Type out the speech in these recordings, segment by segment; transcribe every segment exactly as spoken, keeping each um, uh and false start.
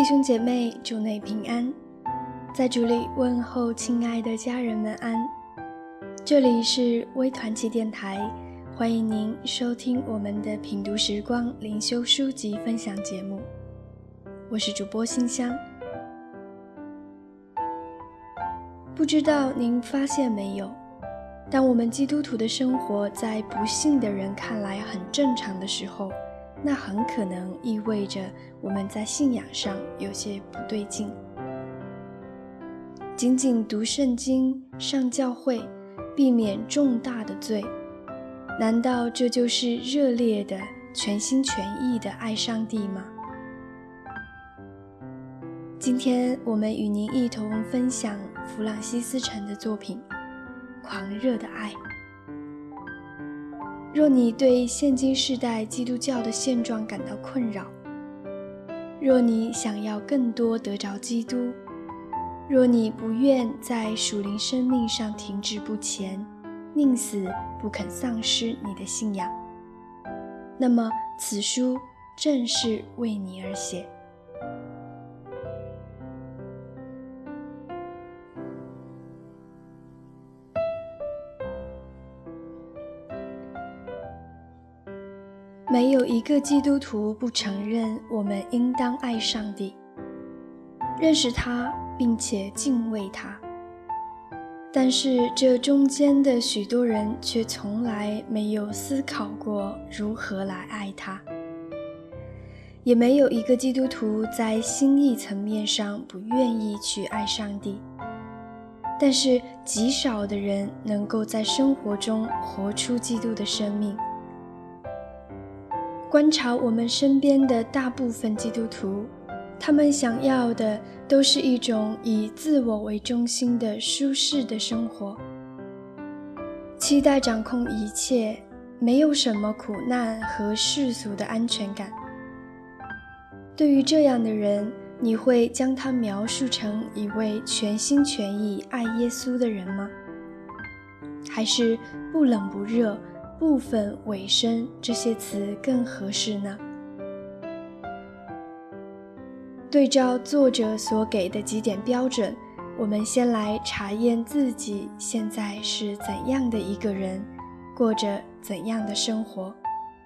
弟兄姐妹，主内平安，在主里问候亲爱的家人们安。这里是微团契电台，欢迎您收听我们的品读时光灵修书籍分享节目，我是主播馨香。不知道您发现没有，当我们基督徒的生活在不信的人看来很正常的时候，那很可能意味着我们在信仰上有些不对劲。仅仅读圣经、上教会，避免重大的罪，难道这就是热烈的、全心全意的爱上帝吗？今天我们与您一同分享弗朗西斯陈的作品《狂热的爱》。若你对现今世代基督教的现状感到困扰，若你想要更多得着基督，若你不愿在属灵生命上停滞不前，宁死不肯丧失你的信仰，那么此书正是为你而写。没有一个基督徒不承认我们应当爱上帝，认识他并且敬畏他，但是这中间的许多人却从来没有思考过如何来爱他。也没有一个基督徒在心意层面上不愿意去爱上帝，但是极少的人能够在生活中活出基督的生命。观察我们身边的大部分基督徒，他们想要的都是一种以自我为中心的舒适的生活，期待掌控一切，没有什么苦难和世俗的安全感。对于这样的人，你会将他描述成一位全心全意爱耶稣的人吗？还是不冷不热，部分委身这些词更合适呢？对照作者所给的几点标准，我们先来查验自己现在是怎样的一个人，过着怎样的生活。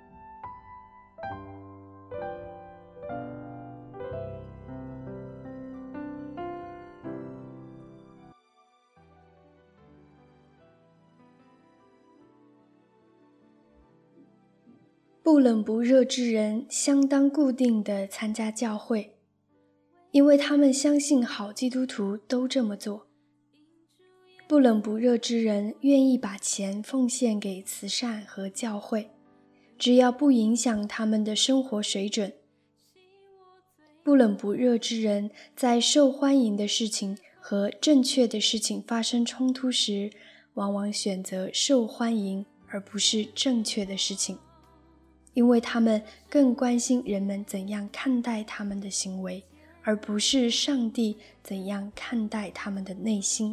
不冷不热之人相当固定地参加教会，因为他们相信好基督徒都这么做。不冷不热之人愿意把钱奉献给慈善和教会，只要不影响他们的生活水准。不冷不热之人在受欢迎的事情和正确的事情发生冲突时，往往选择受欢迎而不是正确的事情，因为他们更关心人们怎样看待他们的行为，而不是上帝怎样看待他们的内心。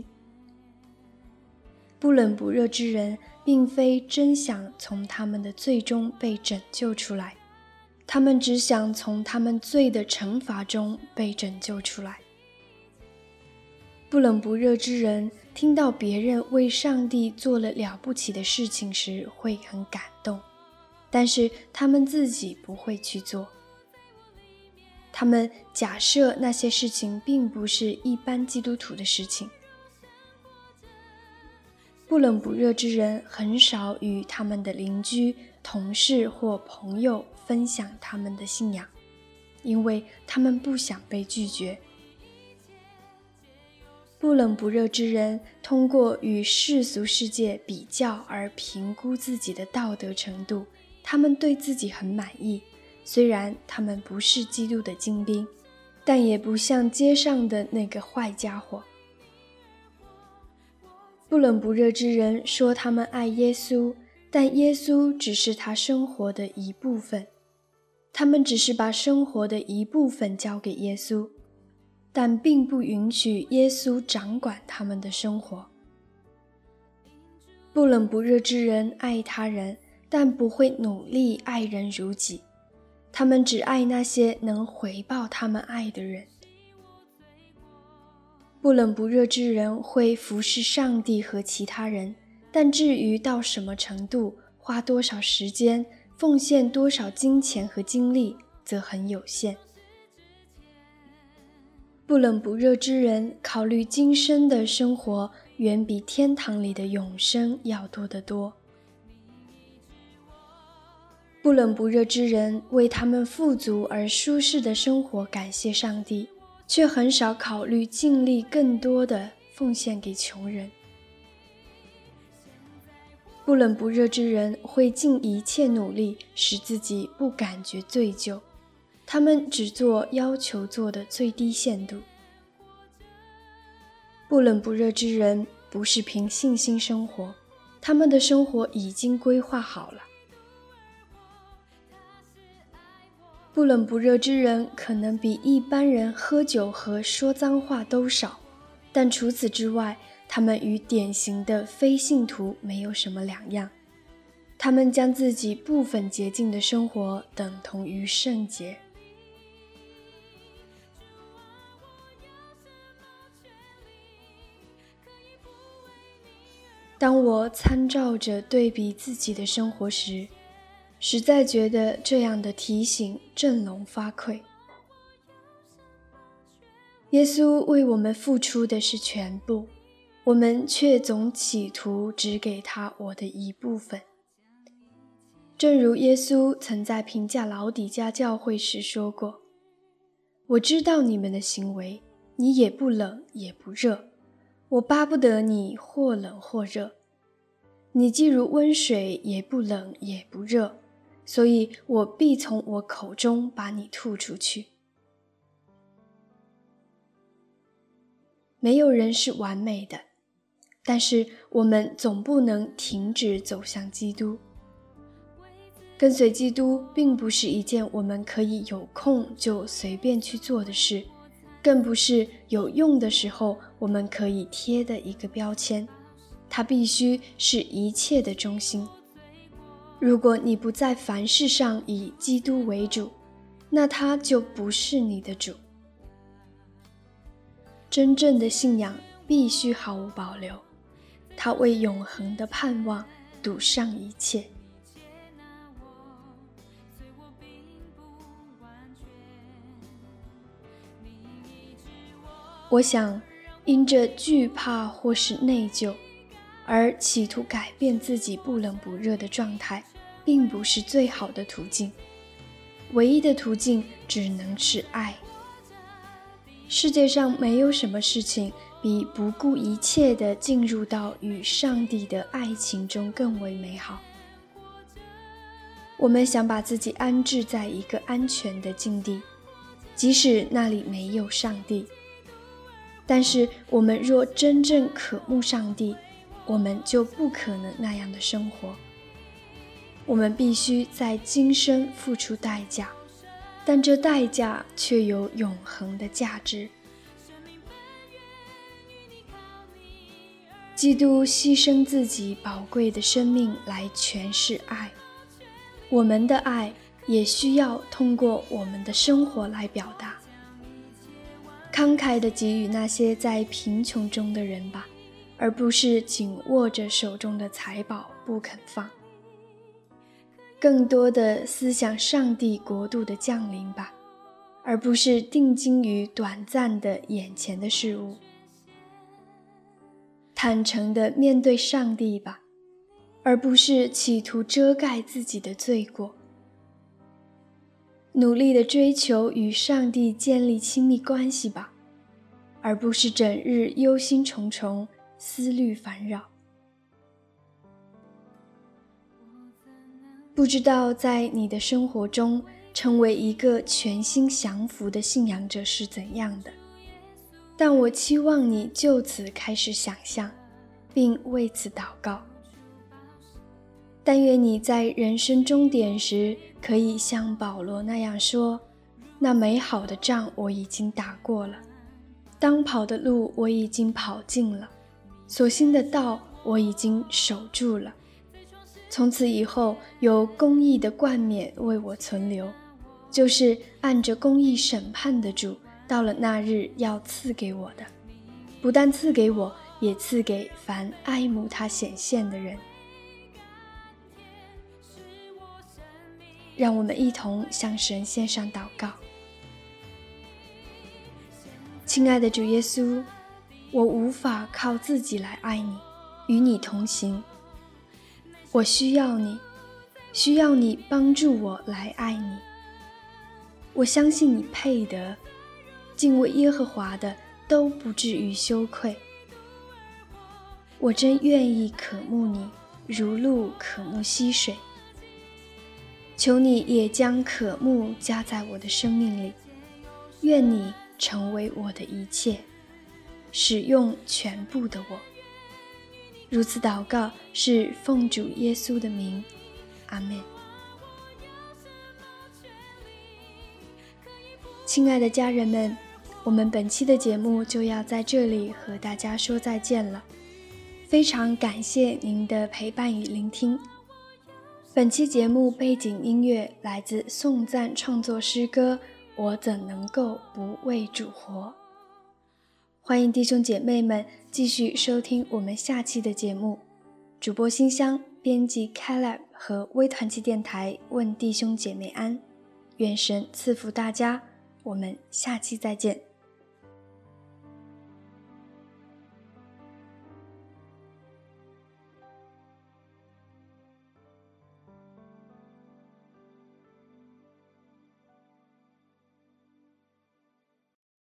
不冷不热之人并非真想从他们的罪中被拯救出来，他们只想从他们罪的惩罚中被拯救出来。不冷不热之人听到别人为上帝做了了不起的事情时会很感动，但是他们自己不会去做。他们假设那些事情并不是一般基督徒的事情。不冷不热之人很少与他们的邻居、同事或朋友分享他们的信仰，因为他们不想被拒绝。不冷不热之人通过与世俗世界比较而评估自己的道德程度，他们对自己很满意，虽然他们不是基督的精兵，但也不像街上的那个坏家伙。不冷不热之人说他们爱耶稣，但耶稣只是他生活的一部分。他们只是把生活的一部分交给耶稣，但并不允许耶稣掌管他们的生活。不冷不热之人爱他人，但不会努力爱人如己，他们只爱那些能回报他们爱的人， 不冷不热之人会服侍上帝和其他人，但至于到什么程度，花多少时间，奉献多少金钱和精力，则很有限。不冷不热之人考虑今生的生活，远比天堂里的永生要多得多。不冷不热之人为他们富足而舒适的生活感谢上帝，却很少考虑尽力更多的奉献给穷人。不冷不热之人会尽一切努力使自己不感觉罪疚，他们只做要求做的最低限度。不冷不热之人不是凭信心生活，他们的生活已经规划好了。不冷不热之人可能比一般人喝酒和说脏话都少，但除此之外，他们与典型的非信徒没有什么两样。他们将自己部分洁净的生活等同于圣洁。当我参照着对比自己的生活时，实在觉得这样的提醒振聋发聩。耶稣为我们付出的是全部，我们却总企图只给他我的一部分。正如耶稣曾在评价老底嘉教会时说过：我知道你们的行为，你也不冷也不热，我巴不得你或冷或热。你既如温水，也不冷也不热，所以我必从我口中把你吐出去。没有人是完美的，但是我们总不能停止走向基督。跟随基督并不是一件我们可以有空就随便去做的事，更不是有用的时候我们可以贴的一个标签，它必须是一切的中心。如果你不在凡事上以基督为主，那他就不是你的主。真正的信仰必须毫无保留，他为永恒的盼望赌上一切。我想，因着惧怕或是内疚，而企图改变自己不冷不热的状态，并不是最好的途径。唯一的途径只能是爱。世界上没有什么事情比不顾一切地进入到与上帝的爱情中更为美好。我们想把自己安置在一个安全的境地，即使那里没有上帝。但是我们若真正渴慕上帝，我们就不可能那样的生活。我们必须在今生付出代价，但这代价却有永恒的价值。基督牺牲自己宝贵的生命来诠释爱，我们的爱也需要通过我们的生活来表达。慷慨地给予那些在贫穷中的人吧，而不是紧握着手中的财宝不肯放。更多的思想上帝国度的降临吧，而不是定睛于短暂的眼前的事物。坦诚地面对上帝吧，而不是企图遮盖自己的罪过。努力地追求与上帝建立亲密关系吧，而不是整日忧心忡忡，思虑烦扰。不知道在你的生活中，成为一个全心降服的信仰者是怎样的，但我期望你就此开始想象，并为此祷告。但愿你在人生终点时，可以像保罗那样说：那美好的仗我已经打过了，当跑的路我已经跑尽了，所信的道我已经守住了。从此以后，有公义的冠冕为我存留，就是按着公义审判的主，到了那日要赐给我的， 不但赐给我，也赐给凡爱慕他显现的人。让我们一同向神献上祷告。亲爱的主耶稣，我无法靠自己来爱你，与你同行。我需要你，需要你帮助我来爱你。我相信你配得，敬畏耶和华的都不至于羞愧。我真愿意渴慕你，如鹿渴慕溪水。求你也将渴慕加在我的生命里，愿你成为我的一切，使用全部的我。如此祷告是奉主耶稣的名，阿们。亲爱的家人们，我们本期的节目就要在这里和大家说再见了，非常感谢您的陪伴与聆听。本期节目背景音乐来自颂赞创作诗歌《我怎能够不为主活》。欢迎弟兄姐妹们继续收听我们下期的节目。主播信箱编辑 Caleb 和微团契电台问弟兄姐妹安，愿神赐福大家，我们下期再见。